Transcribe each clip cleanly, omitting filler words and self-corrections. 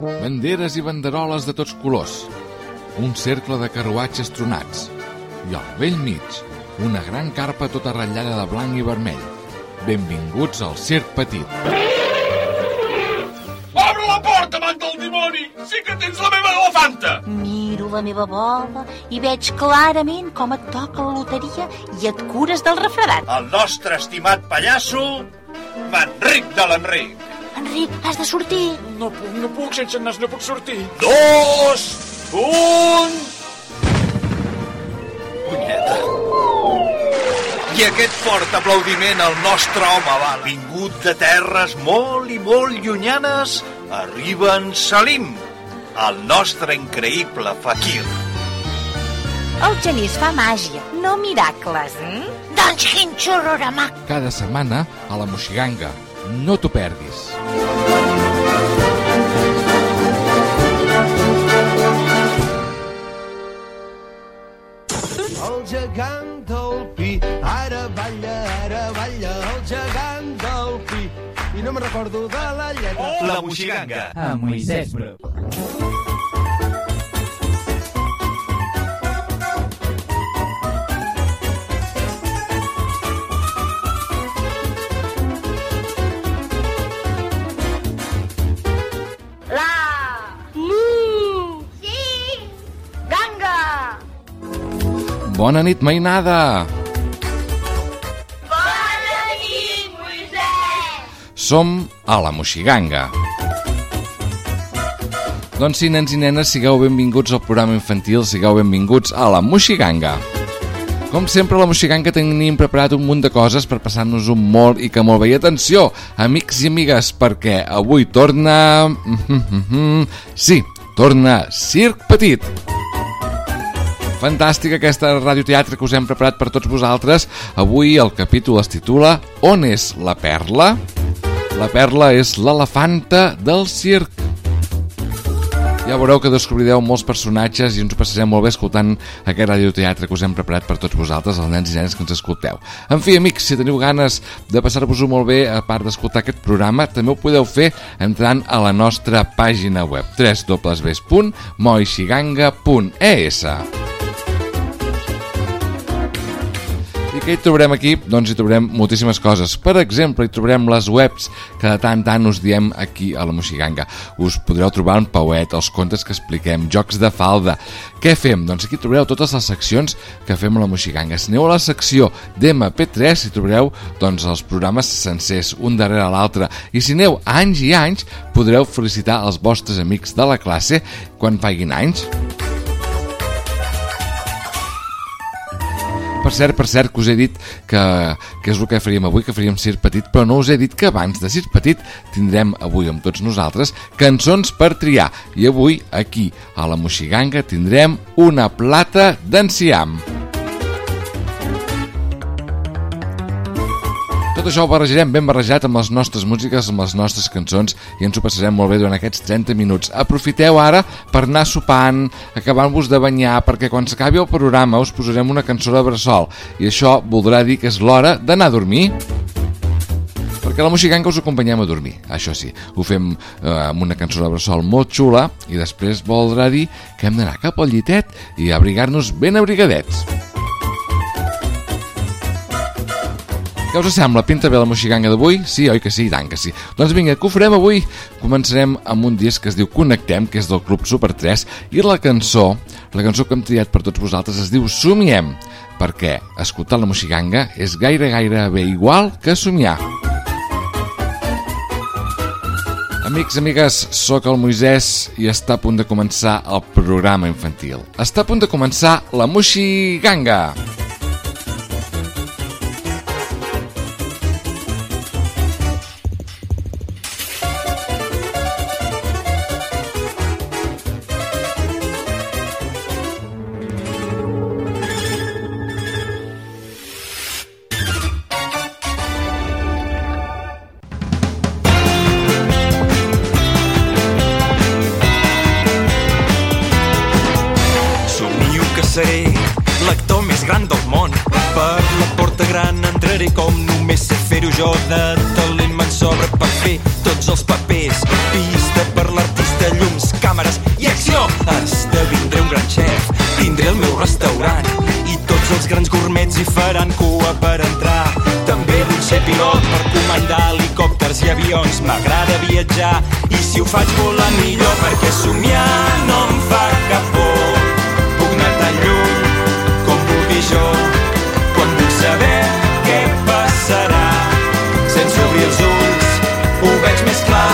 banderes i banderoles de tots colors, un cercle de carruatges tronats i al vell mig una gran carpa tota ratllada de blanc i vermell. Benvinguts al Circ Petit. Obre la porta, amant del dimoni! Sí que tens la meva elefanta! Miro la meva bola i veig clarament com et toca la loteria i et cures del refredat. El nostre estimat pallasso, Manric de l'Enric. Enric, has de sortir. No puc, sense nas no puc sortir. 2, 1... Punyeta. I aquest fort aplaudiment al nostre home va vingut de terres molt i molt llunyanes. Arriba en Salim, el nostre increïble faquir. El Genís fa màgia, no miracles, Doncs quin xurrorama. Cada setmana a la Moixiganga. No t'ho perdis. El gegant del Pi, ara balla, el gegant del Pi. I no me'n recordo de la lletra. La Moixiganga. A Moisès Bru. Bona nit, mainada! Bona nit, Moisès! Som a la Moixiganga. Doncs sí, nens i nenes, sigueu benvinguts al programa infantil, sigueu benvinguts a la Moixiganga. Com sempre, a la Moixiganga tenim preparat un munt de coses per passar-nos un molt i que molt bé. I atenció, amics i amigues, perquè avui torna... Sí, torna Circ Petit. Fantàstica aquesta radioteatre que us hem preparat per tots vosaltres. Avui el capítol es titula On és la perla? La perla és l'elefanta del circ. Ja veureu que descobrireu molts personatges i ens ho passarem molt bé escoltant aquest radioteatre que us hem preparat per tots vosaltres, els nens i nenes que ens escolteu. En fi, amics, si teniu ganes de passar-vos-ho molt bé, a part d'escoltar aquest programa, també ho podeu fer entrant a la nostra pàgina web www.moixiganga.es. I què hi trobarem aquí? Doncs hi trobarem moltíssimes coses. Per exemple, hi trobarem les webs que de tant en tant us diem aquí a la Moixiganga. Us podreu trobar en pauet, els contes que expliquem, jocs de falda. Què fem? Doncs aquí trobareu totes les seccions que fem a la Moixiganga. Si aneu a la secció d'MP3 hi trobareu doncs, els programes sencers, un darrere l'altre. I si aneu anys i anys, podreu felicitar els vostres amics de la classe quan faiguin anys. Per cert, que us he dit que és el que faríem avui, que faríem Circ Petit, però no us he dit que abans de Circ Petit tindrem avui amb tots nosaltres cançons per triar. I avui, aquí, a la Moixiganga, tindrem una plata d'enciam. Tot això ho barrejarem ben barrejat amb les nostres músiques, amb les nostres cançons i ens ho passarem molt bé durant aquests 30 minuts. Aprofiteu ara per anar sopant, acabant-vos de banyar, perquè quan s'acabi el programa us posarem una cançó de bressol i això voldrà dir que és l'hora d'anar a dormir. Perquè a la Moixiganga us acompanyem a dormir, això sí, ho fem amb una cançó de bressol molt xula i després voldrà dir que hem d'anar cap al llitet i abrigar-nos ben abrigadets. Què us sembla? Pinta bé la Moixiganga d'avui? Sí, oi que sí? I tant que sí. Doncs vinga, què ho farem avui? Començarem amb un disc que es diu Connectem, que és del Club Super 3, i la cançó que hem triat per tots vosaltres es diu Somiem, perquè escoltar la Moixiganga és gaire bé igual que somiar. Amics, amigues, sóc el Moisès i està a punt de començar el programa infantil. Està a punt de començar la Moixiganga. Seré l'actor més gran del món. Per la porta gran entraré com només sé fer-ho jo. De talent me'n sobra per fer tots els papers. Pista per l'artista, llums menjar. I si ho faig volant millor, perquè somiar no em fa cap por. Puc anar tan lluny com vulgui jo, quan vull saber què passarà. Sense obrir els ulls ho veig més clar.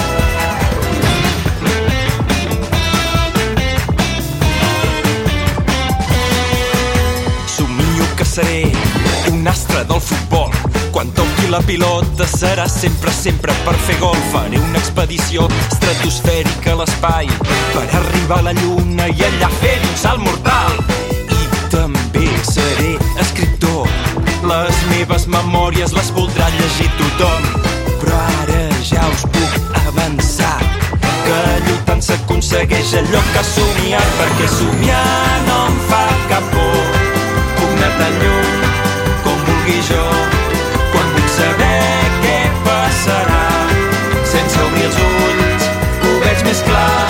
Seré un astre del futbol. Quan toqui la pilota serà sempre, sempre per fer gol. Faré una expedició estratosfèrica a l'espai per arribar a la lluna i allà fer-hi un salt mortal. I també seré escriptor. Les meves memòries les voldrà llegir tothom. Però ara ja us puc avançar que lluitant s'aconsegueix allò que has somiat, perquè somiar no em fa cap por. Puc anar tan lluny com vulgui jo, quan vull saber què passarà. Sense obrir els ulls ho veig més clar.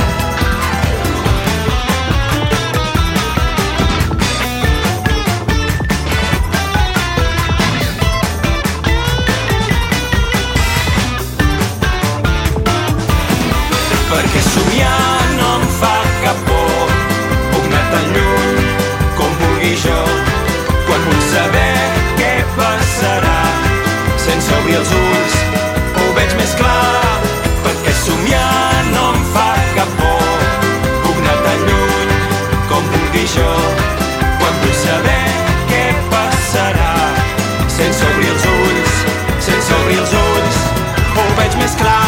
Perquè somiar no em fa cap por. Puc anar tan lluny com vulgui jo, quan vull saber què passarà. Sense obrir els ulls ho veig més clar. Perquè somiar no em fa cap por. Puc anar tan lluny com vulgui jo, quan vull saber què passarà. Sense obrir els ulls, sense obrir els ulls ho veig més clar.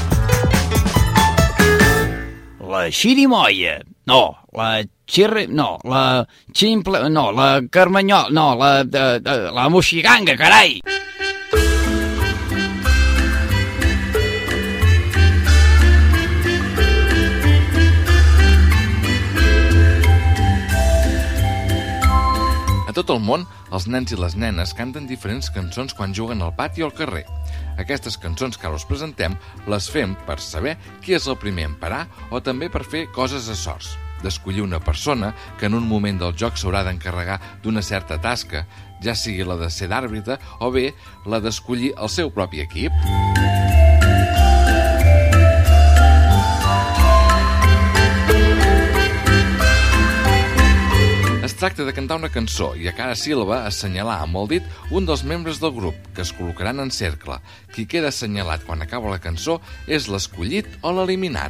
La xirimoia, no, la xirri... no, la ximple... no, la carmanyol... no, la moixiganga, carai! A tot el món, els nens i les nenes canten diferents cançons quan juguen al pati o al carrer. Aquestes cançons que ara us presentem les fem per saber qui és el primer en parar o també per fer coses a sorts. D'escollir una persona que en un moment del joc s'haurà d'encarregar d'una certa tasca, ja sigui la de ser d'àrbitre o bé la d'escollir el seu propi equip. Es tracta de cantar una cançó i a cada síl·laba assenyalar amb el dit un dels membres del grup, que es col·locaran en cercle. Qui queda assenyalat quan acaba la cançó és l'escollit o l'eliminat.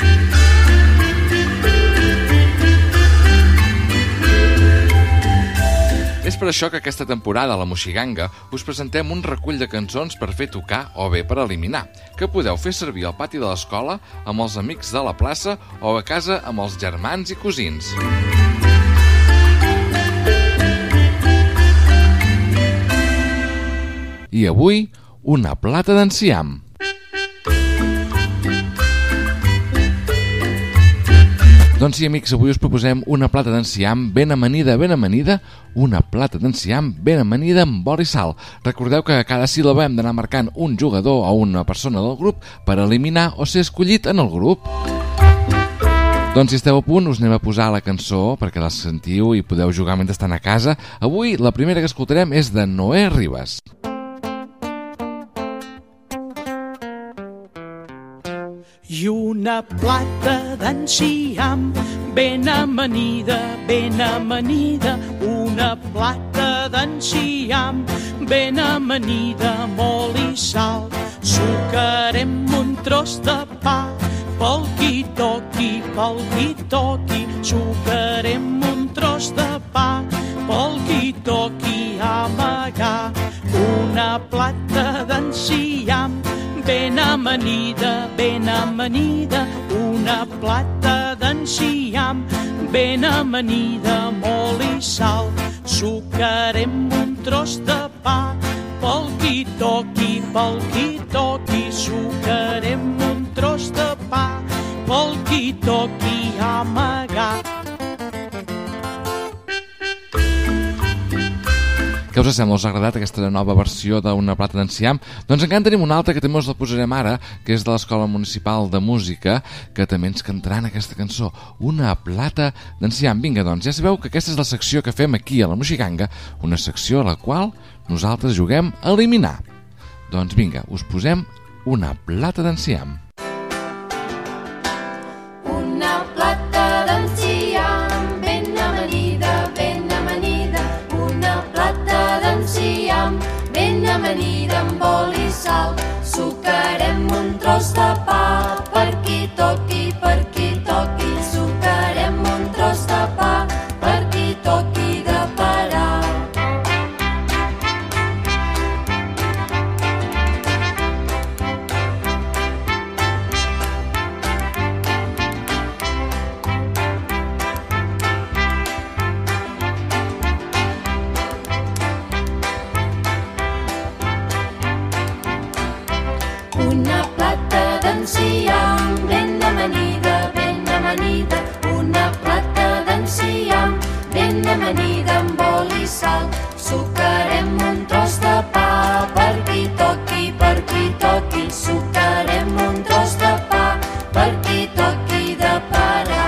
És per això que aquesta temporada a la Moixiganga us presentem un recull de cançons per fer tocar o bé per eliminar, que podeu fer servir al pati de l'escola, amb els amics de la plaça o a casa amb els germans i cosins. I avui, una plata d'enciam. Doncs sí, amics, avui us proposem una plata d'enciam ben amanida, una plata d'enciam ben amanida amb oli i sal. Recordeu que a cada síl·laba hem d'anar marcant un jugador o una persona del grup per eliminar o ser escollit en el grup. Doncs si esteu a punt, us anem a posar la cançó perquè la sentiu i podeu jugar mentre estan a casa. Avui, la primera que escoltarem és de Noé Ribas. I una plata d'enciam ben amanida, una plata d'enciam ben amanida, molt i sal. Sucarem un tros de pa, pel qui toqui, sucarem un tros de pa, pel qui toqui amagar. Una plata d'enciam ben amanida, una plata d'enciam ben amanida, molt i sal. Sucarem un tros de pa, pel qui toqui, sucarem un tros de pa, pel qui toqui amagar. Què us sembla? Us ha agradat aquesta nova versió d'una plata d'enciam? Doncs encara tenim una altra que també us la posarem ara, que és de l'Escola Municipal de Música, que també ens cantaran aquesta cançó, una plata d'enciam. Vinga, doncs, ja sabeu que aquesta és la secció que fem aquí a la Moixiganga, una secció a la qual nosaltres juguem a eliminar. Doncs vinga, us posem una plata d'enciam. amanida amb oli i sal. Sucarem un tros de pa, per qui toqui, per qui toqui. Sucarem un tros de pa, per qui toqui de parar. Una plata d'enciam ben amanida, ben amanida. Una plata d'enciam ben amanida amb oli i sal. Sucarem un tros de pa, per qui toqui, per qui toqui. Sucarem un tros de pa, per qui toqui de parar.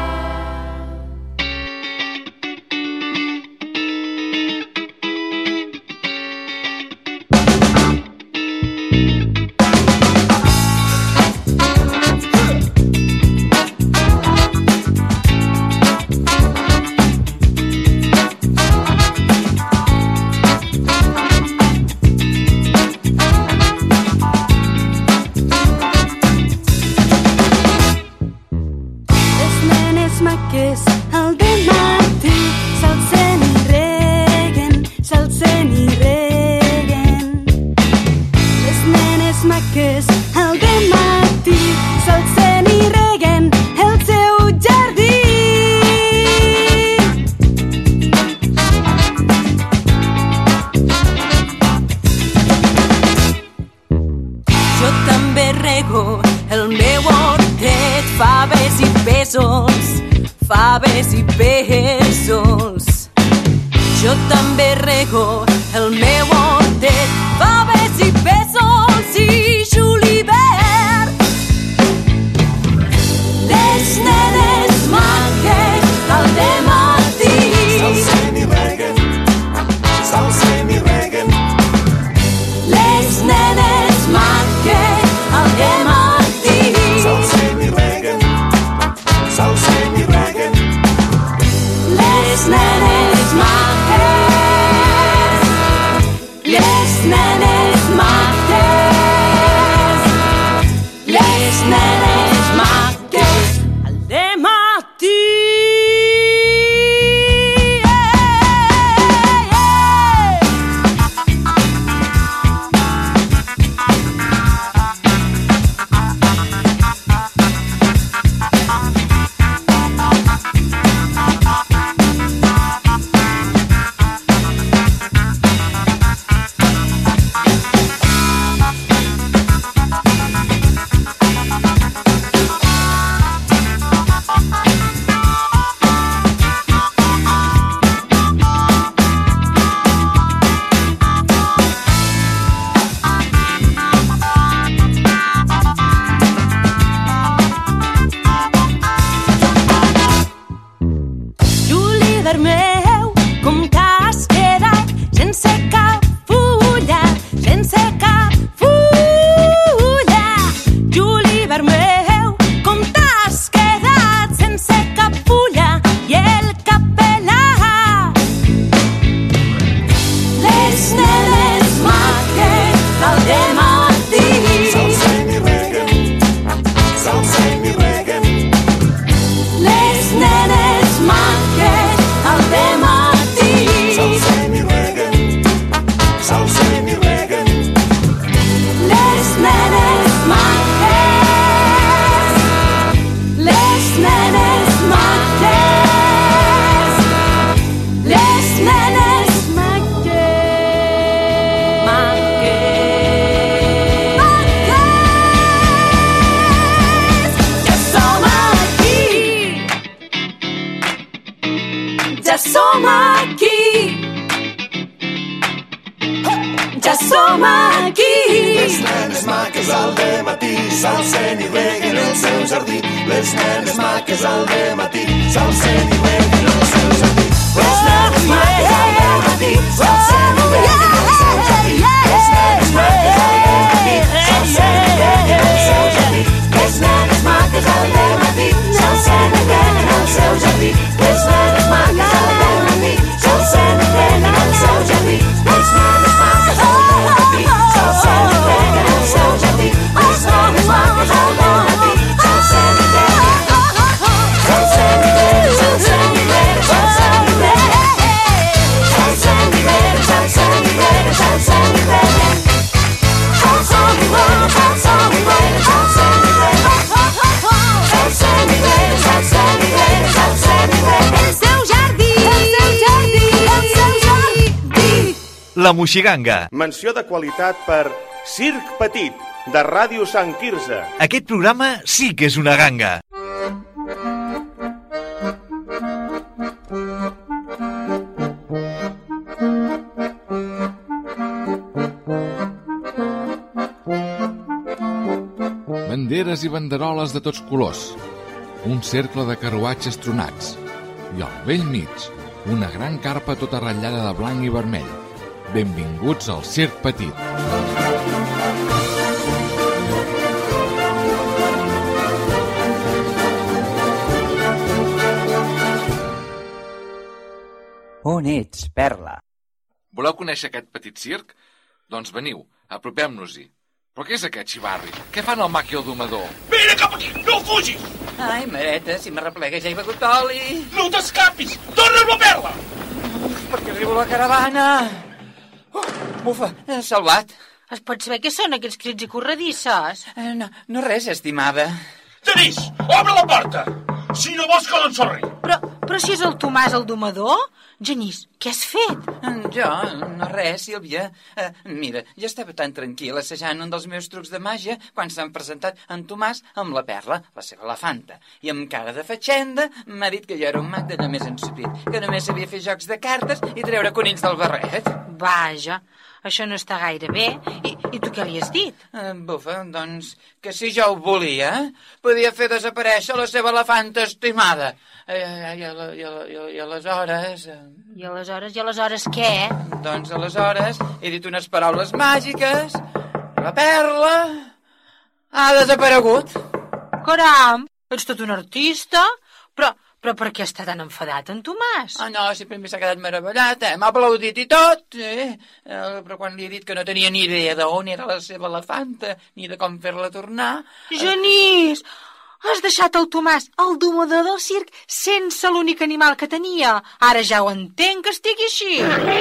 Faves i pèsols. Jo també rego el meu hortet, faves i pèsols i julivert. Les nenes maques al dematí s'alcen i reguen, s'alcen i reguen. Les nenes maques al dematí s'alcen i reguen, s'alcen i reguen. Les nenes maques, les nenes maques, les nenes maques al dematí. Ja som aquí. Ja som aquí. Les nenes maques al dematí s'alcen i reguen el seu jardí. Les nenes maques al dematí s'alcen i reguen el seu jardí. Les nenes maques al dematí s'alcen i reguen el seu jardí. Les nenes maques al dematí s'alcen i reguen el seu jardí. Les nenes maques al dematí s'alcen i reguen el seu jardí. Les nenes maques al dematí s'alcen i reguen el seu jardí. Les nenes maques al dematí La Moixiganga. Menció de qualitat per Circ Petit, de Ràdio Sant Quirze. Aquest programa sí que és una ganga. Banderes i banderoles de tots colors, un cercle de carruatges tronats i al vell mig una gran carpa tota ratllada de blanc i vermell. Benvinguts al Circ Petit. On ets, Perla? Voleu conèixer aquest petit circ? Doncs veniu, apropem-nos-hi. Però què és aquest xivarri? Què fan el mag i el domador? Vine cap aquí, no fugis! Ai, mareta, si me replega ja he begut oli. No t'escapis! Torna'm la perla! Perquè arribo a la caravana. Bufa, salvat. Es pot saber què són aquests crits i corredisses? No res, estimada. Genís, obre la porta! Si no vols que l'ensorri! Però si és el Tomàs el domador? Genís, què has fet? Jo, no res, Sílvia. Mira, jo estava tan tranquil assajant un dels meus trucs de màgia quan s'han presentat en Tomàs amb la Perla, la seva elefanta. I amb cara de fatxenda m'ha dit que jo era un mag de només ensupit, que només sabia fer jocs de cartes i treure conills del barret. Vaja, això no està gaire bé. I tu què li has dit? Bufa, doncs, que si jo ho volia, podia fer desaparèixer la seva elefanta estimada. I aleshores... I aleshores què? Doncs aleshores he dit unes paraules màgiques, la Perla ha desaparegut. Caram, ets tot un artista? Però per què està tan enfadat en Tomàs? No, sempre s'ha quedat meravellat, m'ha aplaudit i tot, però quan li he dit que no tenia ni idea d'on era la seva elefanta, ni de com fer-la tornar... Genís! Has deixat el Tomàs, el domador del circ, sense l'únic animal que tenia. Ara ja ho entenc que estigui així.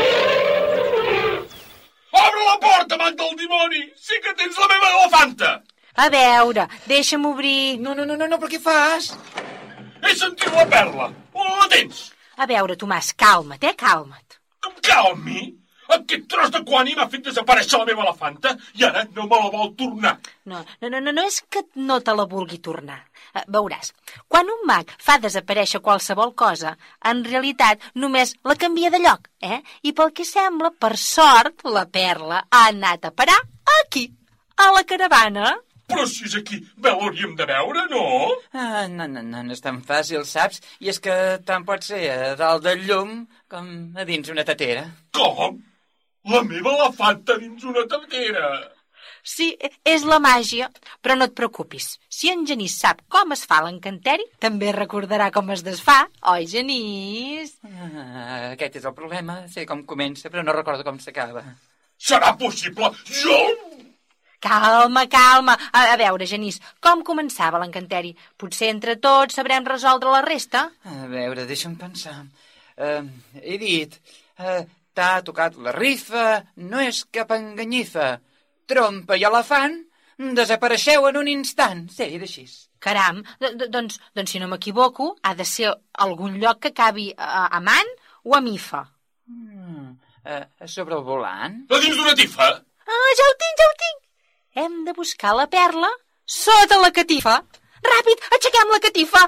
Obre la porta, amant del dimoni! Sí que tens la meva elefanta! A veure, deixa'm obrir... No, però què fas? He sentit la perla. On la tens? A veure, Tomàs, calma't, calma't. Em calmi? Aquest tros de quani m'ha fet desaparèixer la meva elefanta i ara no me la vol tornar. No és que no te la vulgui tornar. Veuràs, quan un mag fa desaparèixer qualsevol cosa, en realitat només la canvia de lloc, I pel que sembla, per sort, la Perla ha anat a parar aquí, a la caravana. Però si és aquí, bé l'hauríem de veure, no? No és tan fàcil, saps? I és que tant pot ser a dalt del llum com a dins una tetera. Com? La meva elefanta dins una tetera? Sí, és la màgia, però no et preocupis. Si en Genís sap com es fa l'encanteri, també recordarà com es desfà, oi, Genís? Aquest és el problema, sé com comença, però no recordo com s'acaba. Serà possible? Jo... Calma. A veure, Genís, com començava l'encanteri? Potser entre tots sabrem resoldre la resta? A veure, deixa'm pensar. He dit... T'ha tocat la rifa, no és cap enganyifa. Trompa i elefant desapareixeu en un instant. Sí, d'així. Caram, doncs si no m'equivoco, ha de ser algun lloc que acabi a man o a mifa. Sobre el volant? A dins d'una tifa? Ja ho tinc. Hem de buscar la perla sota la catifa. Ràpid, aixequem la catifa.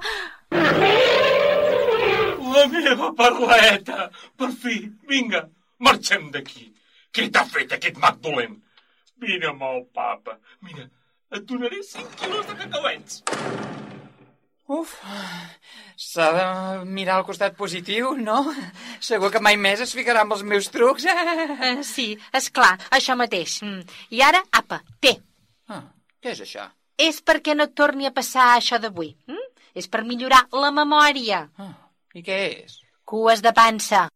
La meva perleta! Per fi, vinga, marxem d'aquí. Què t'ha fet aquest mag dolent? Vine amb el papa. Mira, et donaré 5 quilos de cacauets. Uf, s'ha de mirar al costat positiu, no? Segur que mai més es ficarà amb els meus trucs. Sí, esclar, això mateix. I ara, apa, té. Què és això? És perquè no et torni a passar això d'avui. És per millorar la memòria. I què és? Cues de pansa.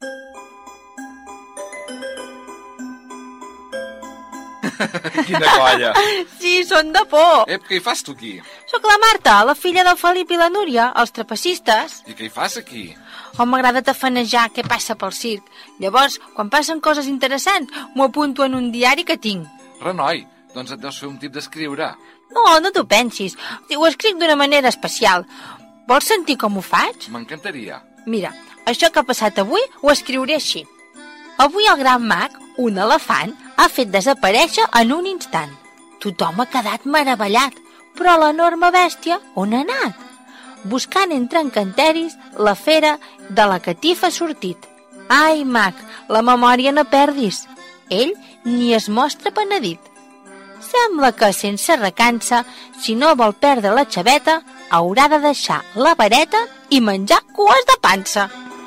Quina colla. Sí, són de por. Què hi fas tu aquí? Sóc la Marta, la filla del Felip i la Núria, els trapecistes. I què hi fas aquí? M'agrada tafanejar què passa pel circ. Llavors, quan passen coses interessants, m'ho apunto en un diari que tinc. Renoi, doncs et deus fer un tip d'escriure. No t'ho pensis. Ho escric d'una manera especial. Vols sentir com ho faig? M'encantaria. Mira, això que ha passat avui ho escriuré així. Avui el gran mag, Un elefant ha fet desaparèixer en un instant. Tothom ha quedat meravellat, però l'enorme bèstia on ha anat? Buscant entre encanteris, la fera de la catifa ha sortit. Ai, mag, la memòria no perdis. Ell ni es mostra penedit. Sembla que, sense recança, si no vol perdre la xaveta, haurà de deixar la vareta i menjar cues de pansa.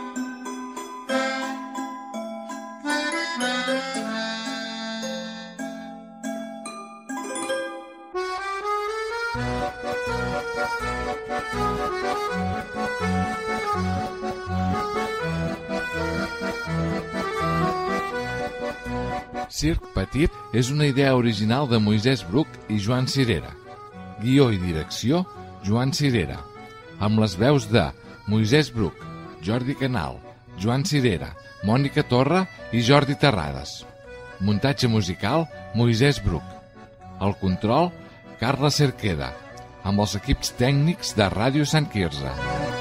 Circ Petit és una idea original de Moisès Bruc i Joan Cirera. Guió i direcció, Joan Cirera. Amb les veus de Moisès Bruc, Jordi Canal, Joan Cirera, Mònica Torra i Jordi Terrades. Muntatge musical, Moisès Bruc. El control, Carla Cerqueda. Amb els equips tècnics de Ràdio Sant Quirze.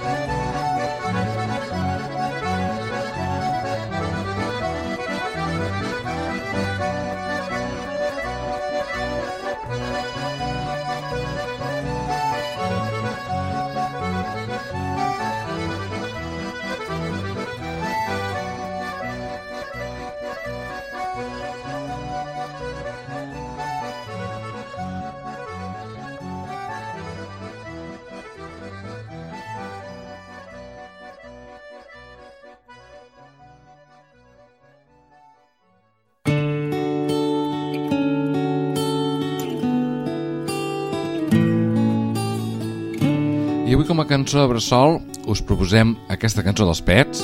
I avui, com a cançó de bressol, us proposem aquesta cançó dels Pets.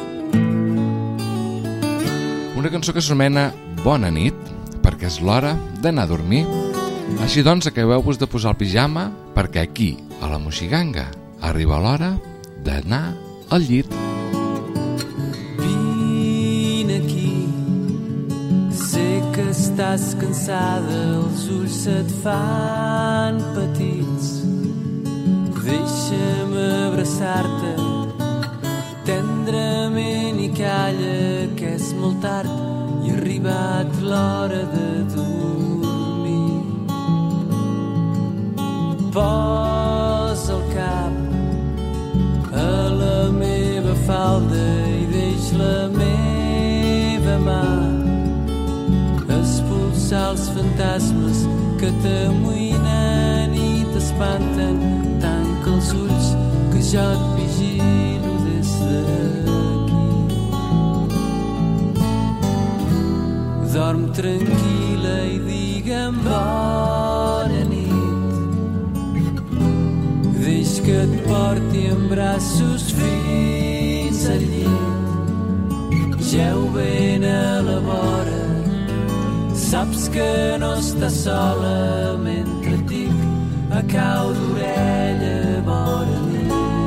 Una cançó que s'anomena Bona nit, perquè és l'hora d'anar a dormir. Així doncs, acabeu-vos de posar el pijama, perquè aquí, a la Moixiganga, arriba l'hora d'anar al llit. Vine aquí, sé que estàs cansada, els ulls se't fan petits. Deixa'm abraçar-te tendrament i calla, que és molt tard i ha arribat l'hora de dormir. Posa el cap a la meva falda i deix la meva mà expulsar els fantasmes que t'amoïnen i t'espanten. Tanca els ulls que jo et vigilo des d'aquí. Dorm tranquil·la i digue'm bona nit. Deix que et porti en braços fins al llit. Jeu ben a la vora, saps que no estàs sola mentre et dic a cau d'orella bona nit.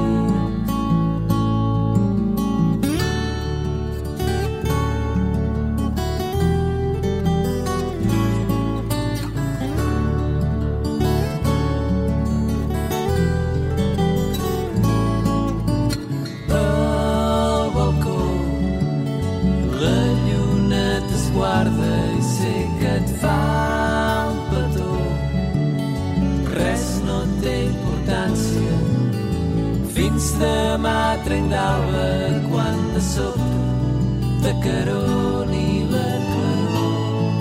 Al balcó la lluna t'esguarda i sé que et fa un petó. Res no té importància fins demà trenc d'alba, quan de sobte t'acaroni la claror.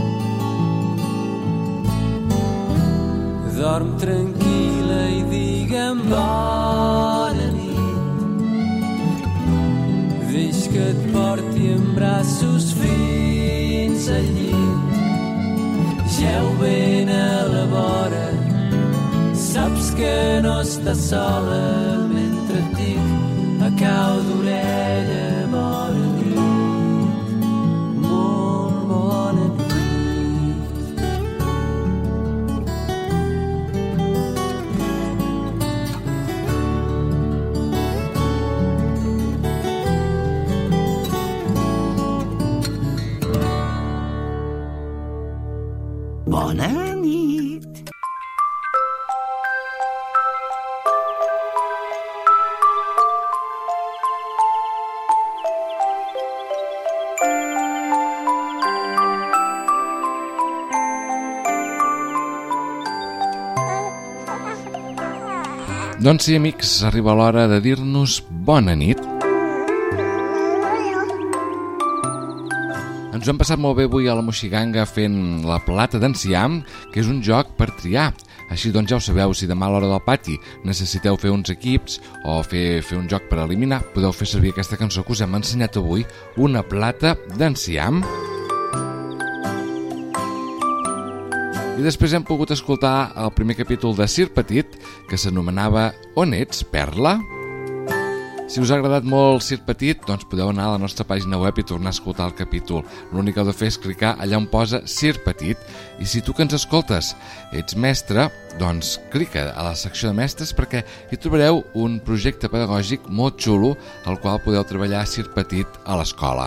Dorm tranquil·la i digue'm bona nit. Deix que et porti en braços fins al llit. Jeu ben a la vora, saps que no estàs sola mentre et dic a cau d'orella bona nit, molt bona nit. Bona nit. Doncs sí, amics, arriba l'hora de dir-nos bona nit. Ens ho hem passat molt bé avui a la Moixiganga fent la plata d'enciam, que és un joc per triar. Així doncs ja ho sabeu, si demà a l'hora del pati necessiteu fer uns equips o fer un joc per eliminar, podeu fer servir aquesta cançó que us hem ensenyat avui, una plata d'enciam. I després hem pogut escoltar el primer capítol de Circ Petit, que s'anomenava On ets, Perla? Si us ha agradat molt Circ Petit, doncs podeu anar a la nostra pàgina web i tornar a escoltar el capítol. L'únic que heu de fer és clicar allà on posa Circ Petit. I si tu que ens escoltes ets mestre, doncs clica a la secció de mestres perquè hi trobareu un projecte pedagògic molt xulo al qual podeu treballar Circ Petit a l'escola.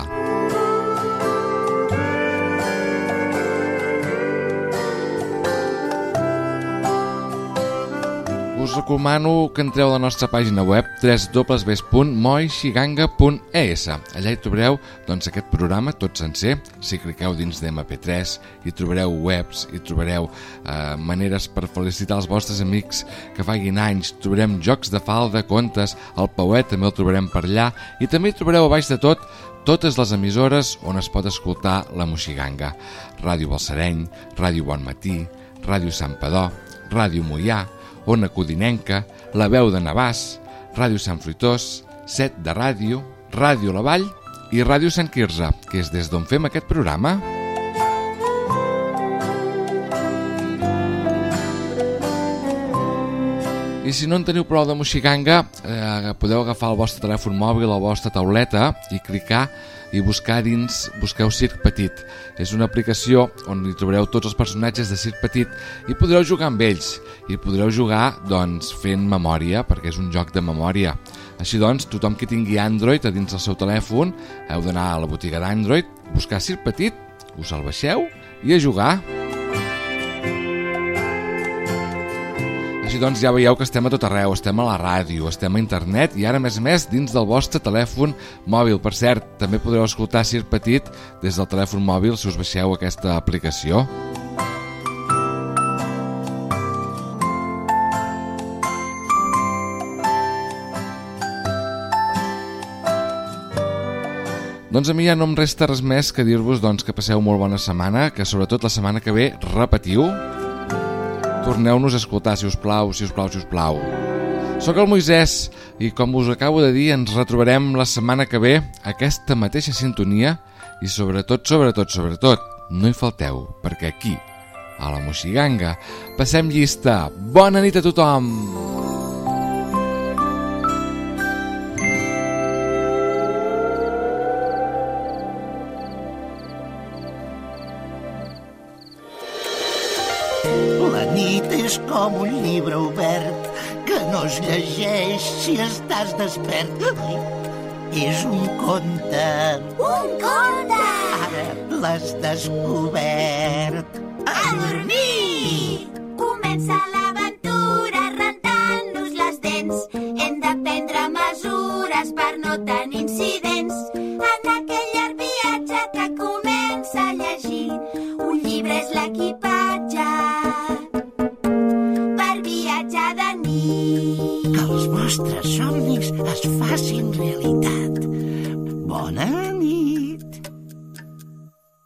Us recomano que entreu a la nostra pàgina web www.moixiganga.es. Allà hi trobareu aquest programa tot sencer. Si cliqueu dins d'MP3 hi trobareu webs, hi trobareu maneres per felicitar els vostres amics que faiguin anys, trobarem jocs de falda, contes, el Pauet també el trobarem per allà i també hi trobareu a baix de tot totes les emissores on es pot escoltar la Moixiganga. Ràdio Balsareny, Ràdio Bon Matí, Ràdio Santpedor, Ràdio Moià, Ona Codinenca, La Veu de Navàs, Ràdio Sant Fruitós, Set de Ràdio, Ràdio La Vall i Ràdio Sant Quirze, que és des d'on fem aquest programa. I si no en teniu prou de Moixiganga, podeu agafar el vostre telèfon mòbil o la vostra tauleta i clicar i busqueu Circ Petit. És una aplicació on hi trobareu tots els personatges de Circ Petit i podreu jugar amb ells. I podreu jugar fent memòria, perquè és un joc de memòria. Així doncs, tothom que tingui Android a dins del seu telèfon, heu d'anar a la botiga d'Android, buscar Circ Petit, us el baixeu i a jugar. Així doncs ja veieu que estem a tot arreu, estem a la ràdio, estem a internet i ara més dins del vostre telèfon mòbil. Per cert, també podreu escoltar Circ Petit des del telèfon mòbil si us baixeu aquesta aplicació. Doncs a mi ja no em resta res més que dir-vos que passeu molt bona setmana, que sobretot la setmana que ve repetiu. Torneu-nos a escoltar, si us plau, si us plau, si us plau. Soc el Moisès i, com us acabo de dir, ens retrobarem la setmana que ve a aquesta mateixa sintonia i sobretot, no hi falteu, perquè aquí, a la Moixiganga, passem llista. Bona nit a tothom! És com un llibre obert que no es llegeix si estàs despert. És un conte. Un conte! Ara l'has descobert. A dormir! Comença l'aventura rentant-nos les dents. Hem de prendre mesures per no tenir incidents. En aquell llarg viatge que comença a llegir, un llibre és l'equipatge. Que els vostres somnis es facin realitat.